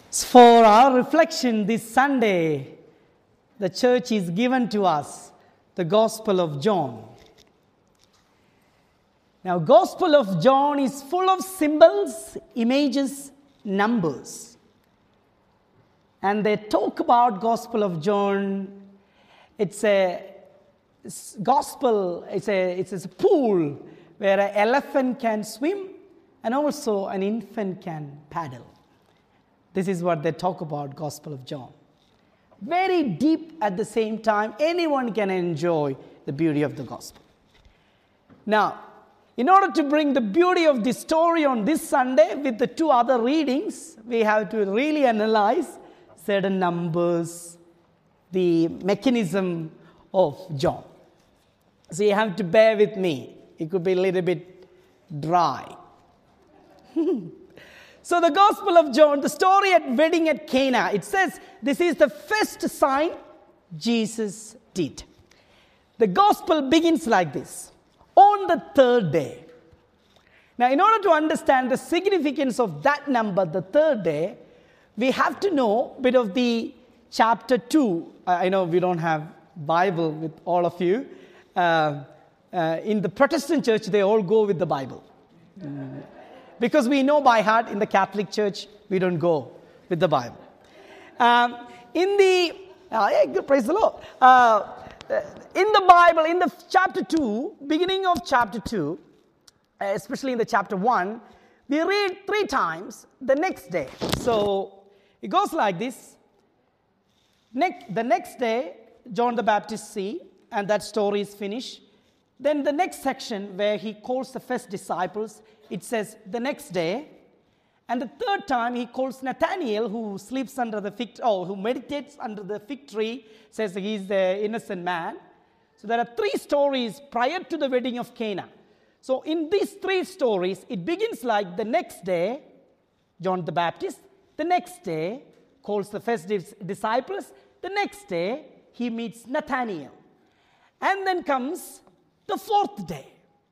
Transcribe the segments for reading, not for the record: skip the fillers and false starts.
For our reflection this Sunday, the church is given to us the Gospel of John. Now, Gospel of John is full of symbols, images, numbers. And they talk about Gospel of John. It's a gospel, it's a pool where an elephant can swim and also an infant can paddle. This is what they talk about, Gospel of John. Very deep at the same time. Anyone can enjoy the beauty of the gospel. Now, in order to bring the beauty of this story on this Sunday with the two other readings, we have to really analyze certain numbers, the mechanism of John. So you have to bear with me. It could be a little bit dry. So the Gospel of John, the story at wedding at Cana, it says this is the first sign Jesus did. The Gospel begins like this. On the third day. Now, in order to understand the significance of that number, the third day, we have to know a bit of the chapter 2. I know we don't have Bible with all of you. In the Protestant church, they all go with the Bible. Because we know by heart. In the Catholic Church, we don't go with the Bible. Praise the Lord. In the Bible, in the chapter 2, beginning of chapter 2, especially in the chapter 1, we read 3 times the next day. So it goes like this. The next day, John the Baptist see, and that story is finished. Then the next section where he calls the first disciples, it says the next day. And the third time he calls Nathanael, who sleeps under the who meditates under the fig tree, says he's the innocent man. So there are 3 stories prior to the wedding of Cana. So in these 3 stories, it begins like the next day, John the Baptist. The next day, calls the first disciples. The next day, he meets Nathanael. And then comes the 4th day.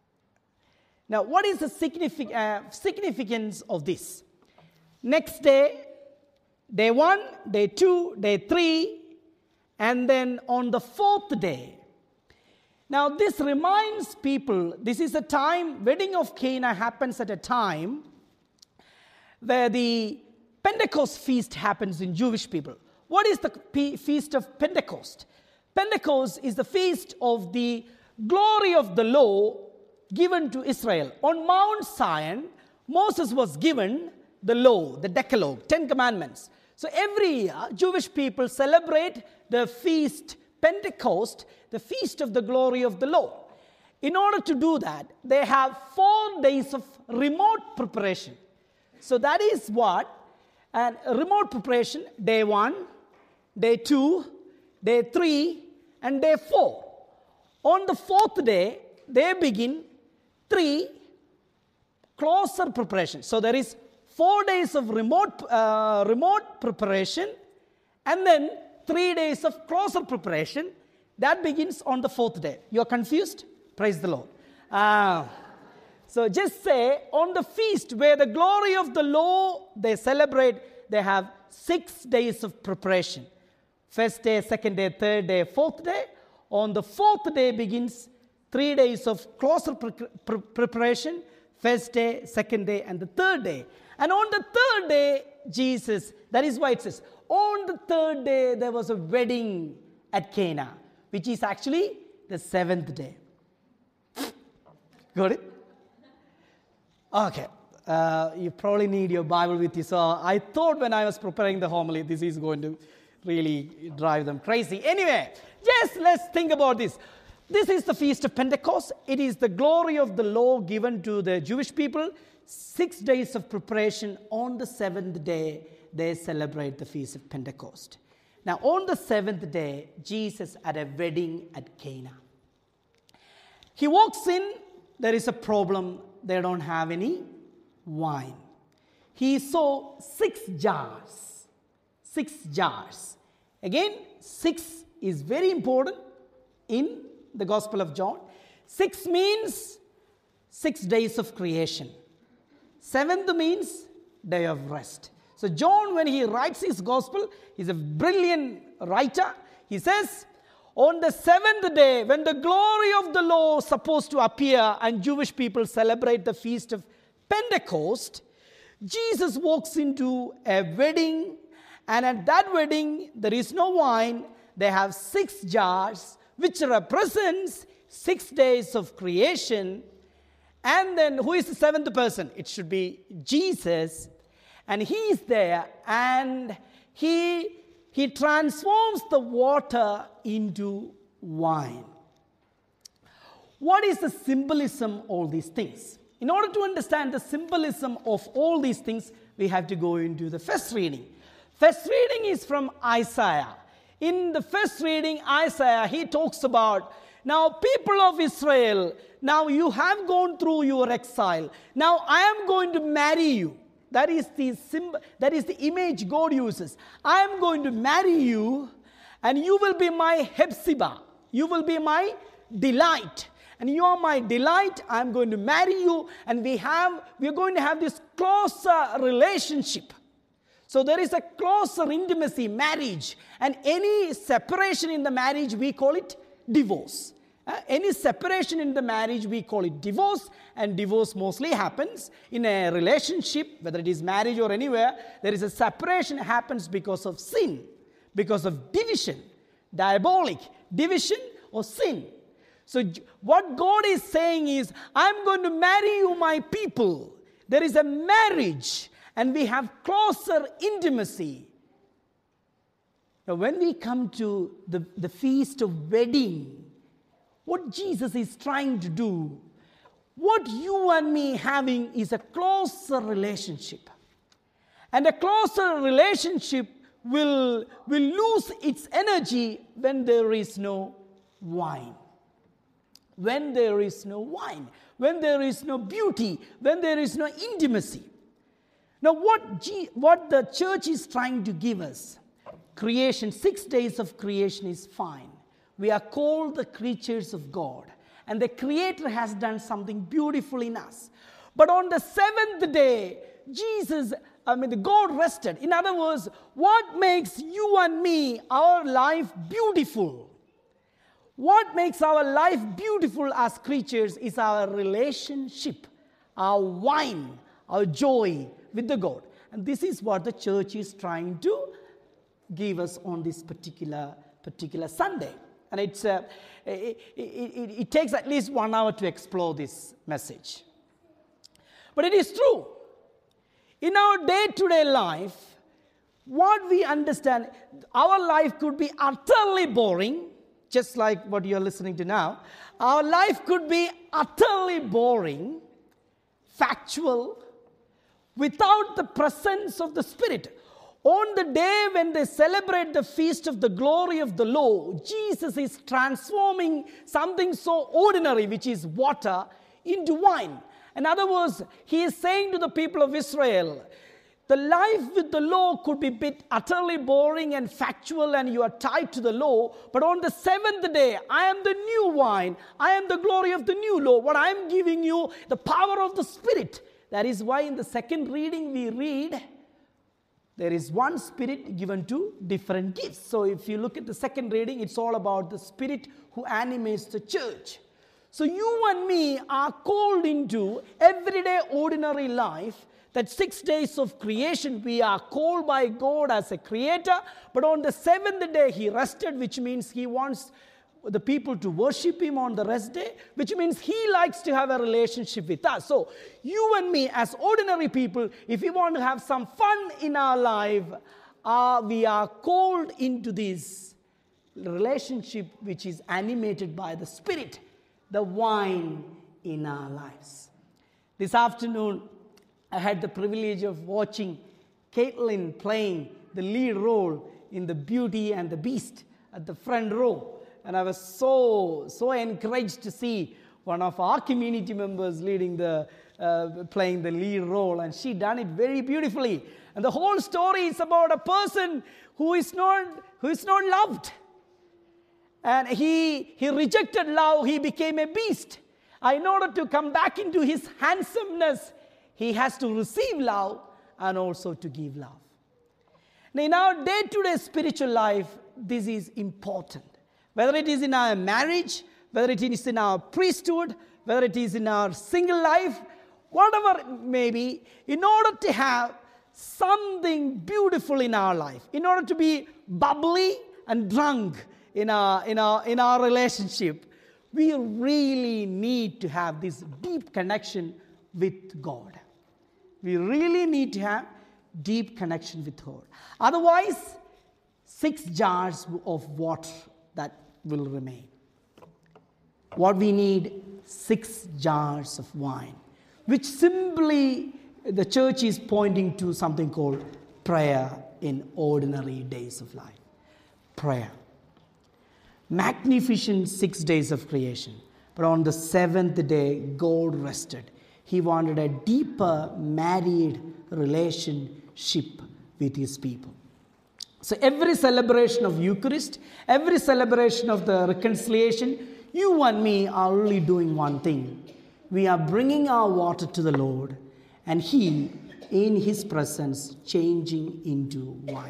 Now, what is the significance of this? Next day, day 1, day 2, day 3, and then on the 4th day. Now, this reminds people, this is a time, wedding of Cana happens at a time where the Pentecost feast happens in Jewish people. What is the feast of Pentecost? Pentecost is the feast of the glory of the law given to Israel. On Mount Zion, Moses was given the law, the Decalogue, 10 commandments. So every year, Jewish people celebrate the feast, Pentecost, the feast of the glory of the law. In order to do that, they have 4 days of remote preparation. So that is what? And remote preparation, day 1, day 2, day 3, and day 4. On the 4th day, they begin 3 closer preparation. So there is 4 days of remote preparation, and then 3 days of closer preparation. That begins on the 4th day. You are confused? Praise the Lord. So just say, on the feast where the glory of the law they celebrate, they have 6 days of preparation. First day, second day, third day, 4th day. On the 4th day begins 3 days of closer preparation. First day, second day, and the 3rd day. And on the 3rd day, Jesus, that is why it says, on the 3rd day there was a wedding at Cana, which is actually the 7th day. Got it? Okay. You probably need your Bible with you. So I thought when I was preparing the homily, this is going to really drive them crazy. Anyway, just let's think about this. This is the Feast of Pentecost. It is the glory of the law given to the Jewish people. 6 days of preparation. On the 7th day, they celebrate the Feast of Pentecost. Now, on the 7th day, Jesus at a wedding at Cana. He walks in. There is a problem. They don't have any wine. He saw 6 jars. 6 jars. Again, 6 is very important in the Gospel of John. 6 means 6 days of creation. 7th means day of rest. So John, when he writes his gospel, he's a brilliant writer. He says, on the seventh day, when the glory of the Lord is supposed to appear and Jewish people celebrate the feast of Pentecost, Jesus walks into a wedding, and at that wedding, there is no wine. They have 6 jars, which represents 6 days of creation. And then who is the 7th person? It should be Jesus. And he is there, and he transforms the water into wine. What is the symbolism of all these things? In order to understand the symbolism of all these things, we have to go into the first reading. First reading is from Isaiah. In the first reading, Isaiah, he talks about, now people of Israel, now you have gone through your exile. Now I am going to marry you. That is the image God uses. I am going to marry you, and you will be my Hephzibah. You will be my delight. And you are my delight. I am going to marry you, and we are going to have this closer relationship. So there is a closer intimacy, marriage. And any separation in the marriage, we call it divorce. Any separation in the marriage, we call it divorce. And divorce mostly happens in a relationship, whether it is marriage or anywhere. There is a separation happens because of sin, because of division, diabolic division or sin. So what God is saying is, I'm going to marry you, my people. There is a marriage, and we have closer intimacy. Now, when we come to the feast of wedding, what Jesus is trying to do, what you and me having is a closer relationship. And a closer relationship will lose its energy when there is no wine. When there is no wine, when there is no beauty, when there is no intimacy. Now what the church is trying to give us, creation, 6 days of creation is fine. We are called the creatures of God. And the Creator has done something beautiful in us. But on the 7th day, God rested. In other words, what makes you and me, our life beautiful? What makes our life beautiful as creatures is our relationship, our wine, our joy with the God. And this is what the church is trying to give us on this particular Sunday. And it takes at least 1 hour to explore this message. But it is true. In our day-to-day life, what we understand, our life could be utterly boring, just like what you're listening to now. Our life could be utterly boring, factual, without the presence of the Spirit. On the day when they celebrate the feast of the glory of the Lord, Jesus is transforming something so ordinary, which is water, into wine. In other words, he is saying to the people of Israel, the life with the law could be a bit utterly boring and factual, and you are tied to the law. But on the 7th day, I am the new wine. I am the glory of the new law. What I am giving you, the power of the Spirit. That is why in the second reading we read, there is one Spirit given to different gifts. So if you look at the second reading, it's all about the Spirit who animates the church. So you and me are called into everyday ordinary life. That 6 days of creation, we are called by God as a creator. But on the 7th day, he rested, which means he wants the people to worship him on the rest day, which means he likes to have a relationship with us. So you and me as ordinary people, if we want to have some fun in our life, we are called into this relationship which is animated by the Spirit, the wine in our lives. This afternoon, I had the privilege of watching Caitlin playing the lead role in The Beauty and the Beast at the front row. And I was so encouraged to see one of our community members playing the lead role, and she done it very beautifully. And the whole story is about a person who is not loved, and he rejected love. He became a beast. In order to come back into his handsomeness, he has to receive love and also to give love. Now, in our day-to-day spiritual life, this is important. Whether it is in our marriage, whether it is in our priesthood, whether it is in our single life, whatever it may be, in order to have something beautiful in our life, in order to be bubbly and drunk in our relationship, we really need to have this deep connection with God. We really need to have deep connection with God. Otherwise, 6 jars of water that will remain. What we need, 6 jars of wine, which simply the church is pointing to something called prayer in ordinary days of life. Prayer. Magnificent 6 days of creation. But on the 7th day, God rested. He wanted a deeper married relationship with his people. So every celebration of Eucharist, every celebration of the reconciliation, you and me are only doing one thing. We are bringing our water to the Lord, and He, in His presence, changing into wine.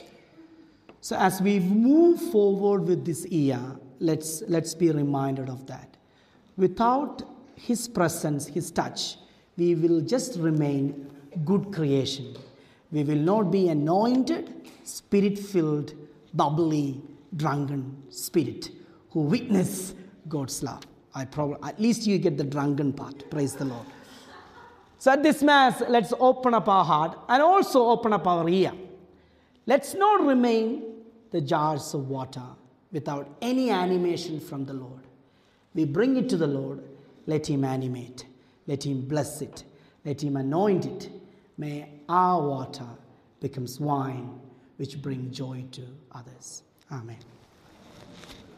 So as we move forward with this year, let's be reminded of that. Without His presence, His touch, we will just remain good creation. We will not be anointed, spirit-filled, bubbly, drunken spirit who witness God's love. At least you get the drunken part. Praise the Lord. So at this Mass, let's open up our heart and also open up our ear. Let's not remain the jars of water without any animation from the Lord. We bring it to the Lord. Let Him animate. Let Him bless it. Let Him anoint it. May our water becomes wine which bring joy to others. Amen.